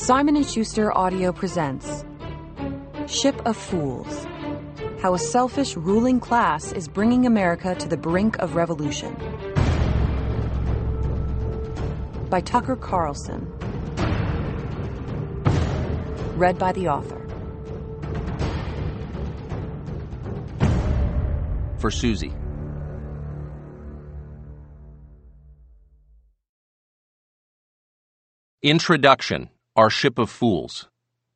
Simon & Schuster Audio presents Ship of Fools: How a Selfish Ruling Class is Bringing America to the Brink of Revolution. By Tucker Carlson. Read by the author. For Susie. Introduction: Our Ship of Fools.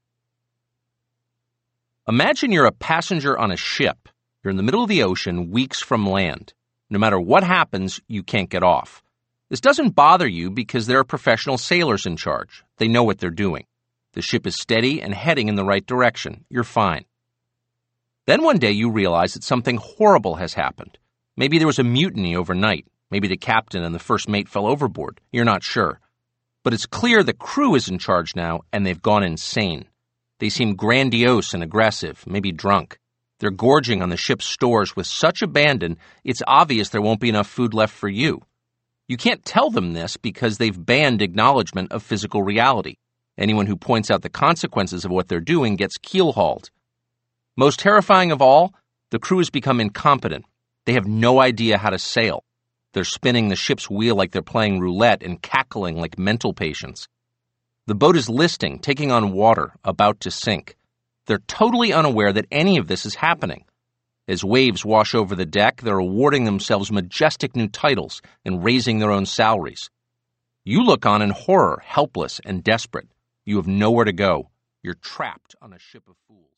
Imagine you're a passenger on a ship. You're in the middle of the ocean, weeks from land. No matter what happens, you can't get off. This doesn't bother you because there are professional sailors in charge. They know what they're doing. The ship is steady and heading in the right direction. You're fine. Then one day you realize that something horrible has happened. Maybe there was a mutiny overnight. Maybe the captain and the first mate fell overboard. You're not sure. But it's clear the crew is in charge now, and they've gone insane. They seem grandiose and aggressive, maybe drunk. They're gorging on the ship's stores with such abandon, it's obvious there won't be enough food left for you. You can't tell them this because they've banned acknowledgement of physical reality. Anyone who points out the consequences of what they're doing gets keel-hauled. Most terrifying of all, the crew has become incompetent. They have no idea how to sail. They're spinning the ship's wheel like they're playing roulette and cackling like mental patients. The boat is listing, taking on water, about to sink. They're totally unaware that any of this is happening. As waves wash over the deck, they're awarding themselves majestic new titles and raising their own salaries. You look on in horror, helpless and desperate. You have nowhere to go. You're trapped on a ship of fools.